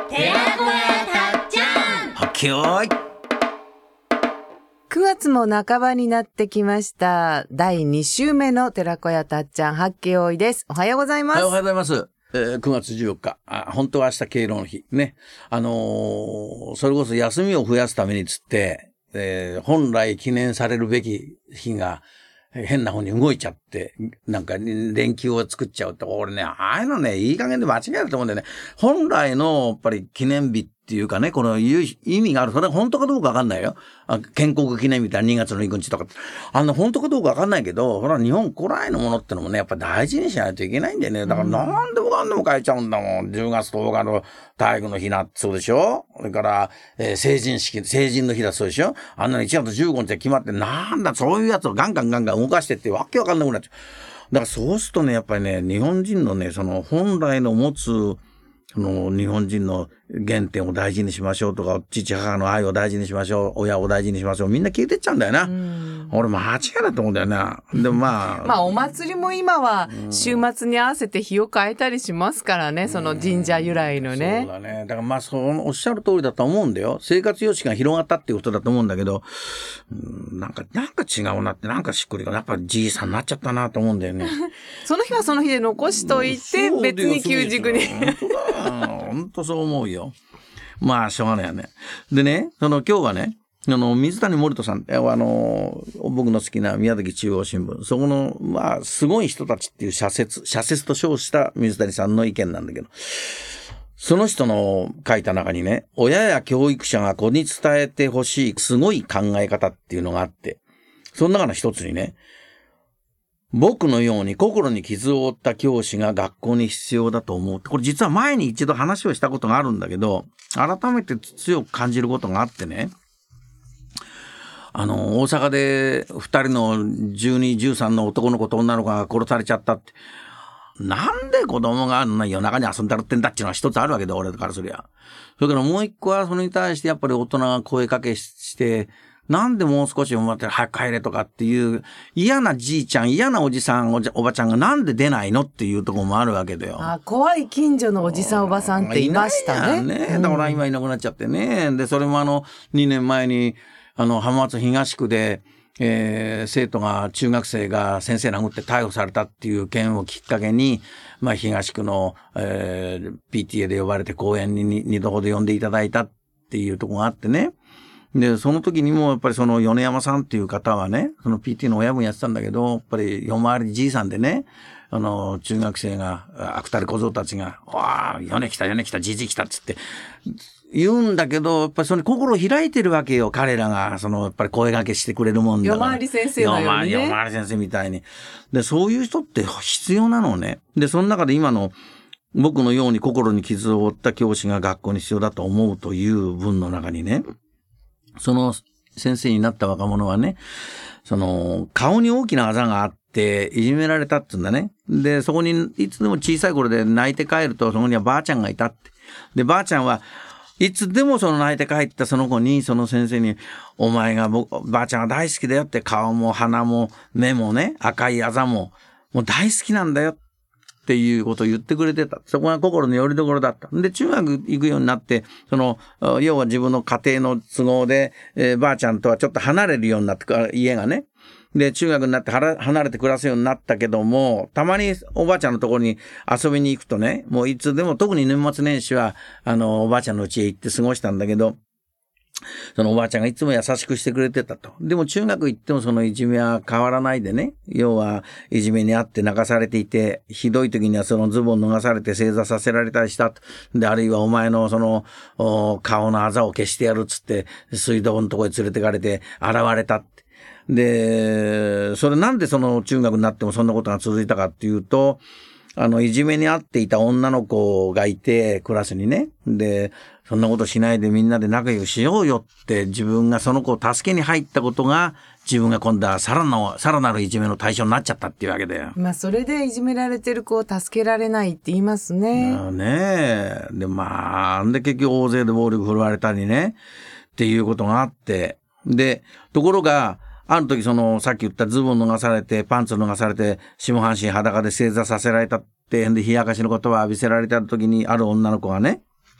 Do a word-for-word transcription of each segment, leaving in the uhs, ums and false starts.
寺子屋たっちゃん。 はっけよーい。 くがつも半ばになってきました。だいに週目の寺子屋たっちゃん八景多いです。おはようございます。 おはようございます。えー、くがつじゅうよっか、あ、本当は明日敬老の日ね。あのー、それこそ休みを増やすためにつって、えー、本来記念されるべき日が変な方に動いちゃって、なんか連休を作っちゃうと、俺ね、ああいうのね、いい加減で間違えると思うんだよね。本来のやっぱり記念日っていうかね、この意味がある。それは本当かどうかわかんないよ。建国記念日みたいなにがつのいちにちとか。あんな本当かどうかわかんないけど、ほら日本古来のものってのもね、やっぱ大事にしないといけないんだよね。だからなんでもかんでも変えちゃうんだもん。じゅうがつとおかの体育の日だそうでしょ。それから、えー、成人式、成人の日だそうでしょ。あんなのいちがつじゅうごにちで決まって、なんだ、そういうやつをガンガンガンガン動かしてってわけわかんなくなっちゃう。だからそうするとね、やっぱりね、日本人のね、その本来の持つ、その日本人の原点を大事にしましょうとか、父母の愛を大事にしましょう、親を大事にしましょう、みんな聞いてっちゃうんだよな。うん、俺間違いだと思うんだよな。でもまあまあお祭りも今は週末に合わせて日を変えたりしますからね、うん、その神社由来のね。 そうだね。だからまあそのおっしゃる通りだと思うんだよ。生活様式が広がったっていうことだと思うんだけど、うん、なんかなんか違うなって、なんかしっくりがやっぱじいさんになっちゃったなと思うんだよね。 その日はその日で残しといて、別に休軸に。 本当だ。本当そう思うよ。まあしょうがないよね。でね、その今日はね、あの水谷森人さん、あの僕の好きな宮崎中央新聞、そこのまあすごい人たちっていう社説、社説と称した水谷さんの意見なんだけど、その人の書いた中にね、親や教育者が子に伝えてほしいすごい考え方っていうのがあって、その中の一つにね、僕のように心に傷を負った教師が学校に必要だと思う。これ実は前に一度話をしたことがあるんだけど、改めて強く感じることがあってね。あの、大阪で二人のじゅうに、じゅうさんの男の子と女の子が殺されちゃったって。なんで子供が夜中に遊んだるってんだっていうのは一つあるわけで、俺からすりゃ。それからもう一個はそれに対してやっぱり大人が声かけして、なんでもう少し待って早く帰れとかっていう嫌なじいちゃん、嫌なおじさん、お, おばちゃんがなんで出ないのっていうところもあるわけだよ。 あ、怖い近所のおじさんおばさんっていましたね。 いないやね。だから今いなくなっちゃってね。で、それもあのにねんまえにあの浜松東区で、えー、生徒が中学生が先生殴って逮捕されたっていう件をきっかけに、まあ東区の、えー、ピーティーエー で呼ばれて講演ににどほど呼んでいただいたっていうところがあってね。で、その時にもやっぱりその米山さんっていう方はね、その ピーティー の親分やってたんだけど、やっぱり夜回りじいさんでね、あの、中学生が、あくたり小僧たちが、わあ、米来た、米来た、じじ来たっつって、言うんだけど、やっぱりその心を開いてるわけよ、彼らが、その、やっぱり声掛けしてくれるもんだから。 夜回り先生のようにね。 夜回り先生みたいに。で、そういう人って必要なのね。で、その中で今の、僕のように心に傷を負った教師が学校に必要だと思うという文の中にね、その先生になった若者はね、その顔に大きなあざがあっていじめられたって言うんだね。で、そこにいつでも小さい頃で泣いて帰るとそこにはばあちゃんがいたって。で、ばあちゃんはいつでもその泣いて帰ったその子にその先生に、お前が僕、ばあちゃんが大好きだよって、顔も鼻も目もね、赤いあざももう大好きなんだよっていうことを言ってくれてた。そこが心の拠り所だった。で、中学行くようになって、その、要は自分の家庭の都合で、えー、ばあちゃんとはちょっと離れるようになって、家がね。で、中学になって離れて暮らすようになったけども、たまにおばあちゃんのところに遊びに行くとね、もういつでも特に年末年始は、あの、おばあちゃんの家へ行って過ごしたんだけど、そのおばあちゃんがいつも優しくしてくれてたと。でも中学行ってもそのいじめは変わらないでね。要はいじめにあって泣かされていて、ひどい時にはそのズボン脱がされて正座させられたりしたと。で、あるいはお前のその顔のあざを消してやるっつって水道のとこへ連れてかれて現れたって。で、それなんでその中学になってもそんなことが続いたかっていうと、あの、いじめに遭っていた女の子がいて、クラスにね。で、そんなことしないでみんなで仲良くしようよって自分がその子を助けに入ったことが、自分が今度はさらなる、さらなるいじめの対象になっちゃったっていうわけだよ。 まあ、それでいじめられてる子を助けられないって言いますね。 ああねえ。で、まあ、で結局大勢で暴力振るわれたりね。っていうことがあって。で、ところが、ある時その、さっき言ったズボン脱がされて、パンツ脱がされて、下半身裸で正座させられたって、で、冷やかしの言葉を浴びせられた時に、ある女の子がね、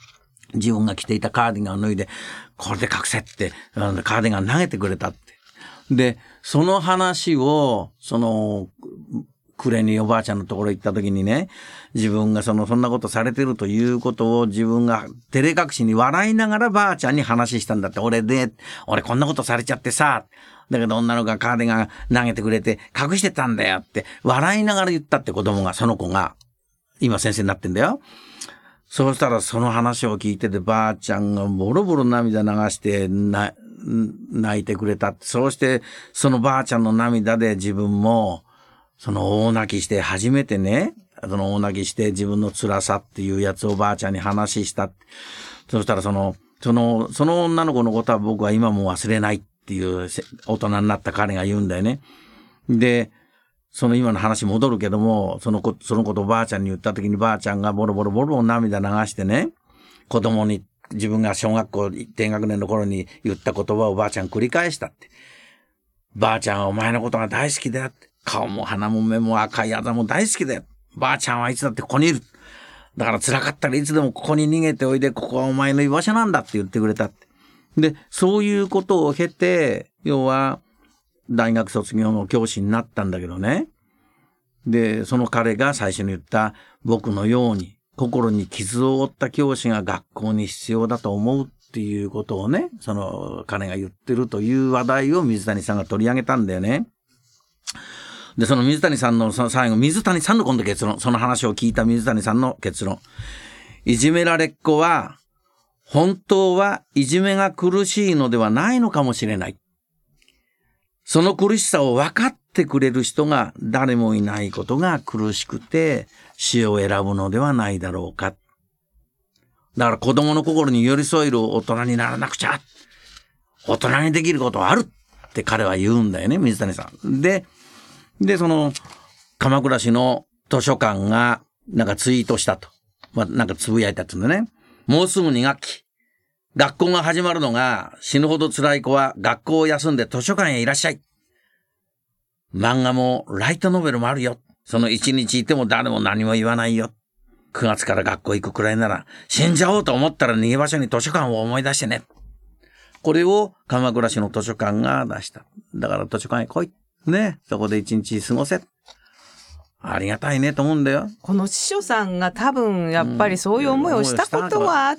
自分が着ていたカーディガンを脱いで、これで隠せって、カーディガン投げてくれたって。で、その話を、その、暮れにおばあちゃんのところ行った時にね、自分がその、そんなことされてるということを自分が照れ隠しに笑いながらばあちゃんに話したんだって。俺で、俺こんなことされちゃってさ、だけど女の子がカーディガン投げてくれて隠してたんだよって笑いながら言ったって子供が、その子が、今先生になってんだよ。そうしたらその話を聞いててばあちゃんがボロボロ涙流してな泣いてくれたって。そうしてそのばあちゃんの涙で自分もその大泣きして初めてね、その大泣きして自分の辛さっていうやつをばあちゃんに話した。そしたらその、その、その女の子のことは僕は今も忘れないっていう大人になった彼が言うんだよね。で、その今の話戻るけども、その子、そのことをばあちゃんに言った時にばあちゃんがボロボロボロ涙流してね、子供に自分が小学校低学年の頃に言った言葉をばあちゃん繰り返したって。ばあちゃんはお前のことが大好きだよって。顔も鼻も目も赤いあざも大好きだよ。ばあちゃんはいつだってここにいる。だから辛かったらいつでもここに逃げておいで、ここはお前の居場所なんだって言ってくれたって。で、そういうことを経て、要は、大学卒業の教師になったんだけどね。で、その彼が最初に言った僕のように心に傷を負った教師が学校に必要だと思うっていうことをね、その彼が言ってるという話題を水谷さんが取り上げたんだよね。で、その水谷さんのその最後、水谷さんの今度結論、その話を聞いた水谷さんの結論。いじめられっ子は本当はいじめが苦しいのではないのかもしれない。その苦しさを分かってくれる人が誰もいないことが苦しくて死を選ぶのではないだろうか。だから子供の心に寄り添える大人にならなくちゃ。大人にできることはあるって彼は言うんだよね、水谷さん。で、で、その鎌倉市の図書館がなんかツイートしたと。まあ、なんかつぶやいたって言うんだね。もうすぐに学期。学校が始まるのが死ぬほど辛い子は学校を休んで図書館へいらっしゃい。漫画もライトノベルもあるよ。その一日いても誰も何も言わないよ。くがつから学校行くくらいなら死んじゃおうと思ったら逃げ場所に図書館を思い出してね。これを鎌倉市の図書館が出した。だから図書館へ来い。ね。そこで一日過ごせ。ありがたいねと思うんだよ。 この司書さんが多分やっぱりそういう思いをしたことがあって、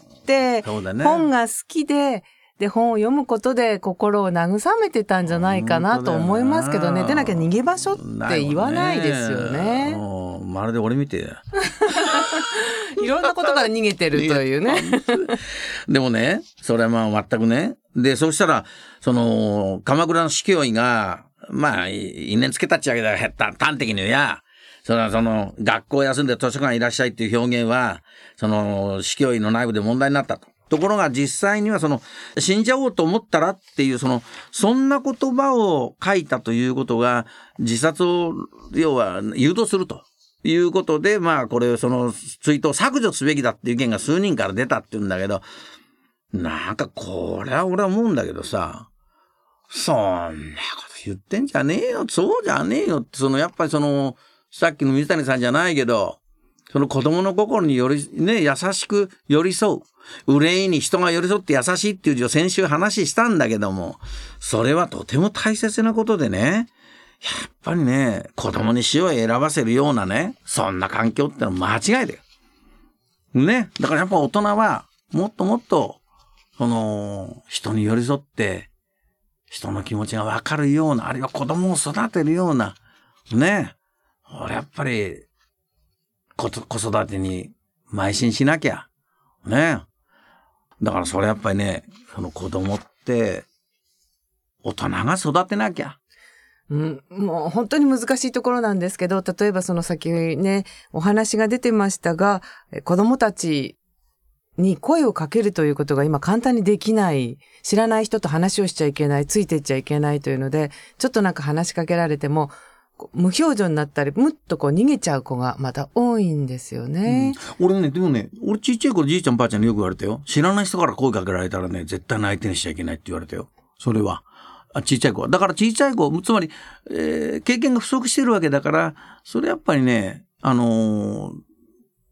うんうんね、 本が好きで、で本を読むことで心を慰めてたんじゃないかなと思いますけどね。でなきゃ逃げ場所って言わないですよね。 もうまるで俺見ていろんなことから逃げてるというね。 でもね、それはまあ全くね。で、そうしたらその鎌倉の司教医がまあ因縁つけたっちゃうけど、減った端的に言うや。その、その、学校休んで図書館いらっしゃいっていう表現は、その、司教員の内部で問題になったと。ところが実際にはその、死んじゃおうと思ったらっていう、その、そんな言葉を書いたということが、自殺を、要は、誘導するということで、まあ、これ、その、ツイートを削除すべきだっていう意見が数人から出たって言うんだけど、なんか、これは俺は思うんだけどさ、そんなこと言ってんじゃねえよ、そうじゃねえよって、その、やっぱりその、さっきの水谷さんじゃないけど、その子供の心により、ね、優しく寄り添う。憂いに人が寄り添って優しいっていう字を先週話したんだけども、それはとても大切なことでね、やっぱりね、子供に死を選ばせるようなね、そんな環境ってのは間違いだよ。ね。だからやっぱ大人は、もっともっと、その、人に寄り添って、人の気持ちがわかるような、あるいは子供を育てるような、ね。俺やっぱり子育てに邁進しなきゃね。だからそれやっぱりね、その子供って大人が育てなきゃ。 うん、もう本当に難しいところなんですけど、例えばその先ね、お話が出てましたが、子供たちに声をかけるということが今簡単にできない、知らない人と話をしちゃいけない、ついていっちゃいけないというので、ちょっとなんか話しかけられても無表情になったり、むっとこう逃げちゃう子がまた多いんですよね。 うん、俺ね、でもね、俺ちっちゃい頃じいちゃんばあちゃんによく言われたよ。知らない人から声かけられたらね、絶対に相手にしちゃいけないって言われたよ。それは。あ、ちっちゃい子は。だからちっちゃい子、つまり、えー、経験が不足してるわけだから、それやっぱりね、あのー、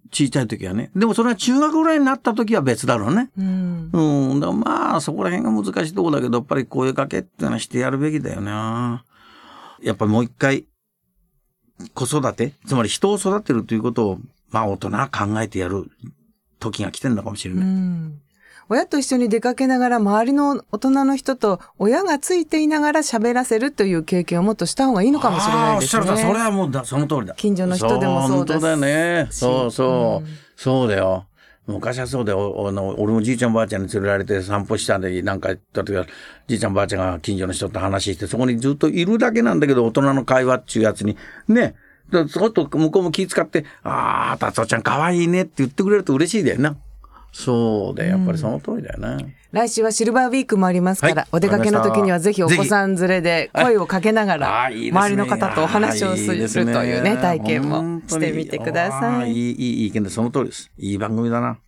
小さい時はね。でもそれは中学ぐらいになった時は別だろうね。 うん。 うん。だからまあ、そこら辺が難しいところだけど、やっぱり声かけっていうのはしてやるべきだよな。やっぱりもう一回、子育て、つまり人を育てるということを、まあ大人は考えてやる時が来てるのかもしれない。 うん。親と一緒に出かけながら周りの大人の人と親がついていながら喋らせるという経験をもっとした方がいいのかもしれないですね。 ああ、おっしゃると、それはもうだその通りだ。 近所の人でもそうだし。 本当だよね。そうそう。 うん、 そうだよ。昔はそうだよ。あの俺もじいちゃんばあちゃんに連れられて散歩したんで、なんか行った時は、じいちゃんばあちゃんが近所の人と話して、そこにずっといるだけなんだけど、大人の会話っていうやつに、ね、ちょっと向こうも気遣って、ああ、達夫ちゃん可愛いねって言ってくれると嬉しいだよな。そうだよ。やっぱりその通りだよな。うん、 来週はシルバーウィークもありますから、はい、お出かけの時にはぜひお子さん連れで声をかけながら、周りの方とお話をするというね、体験もしてみてください。 いい、いい意見でその通りです。いい番組だな。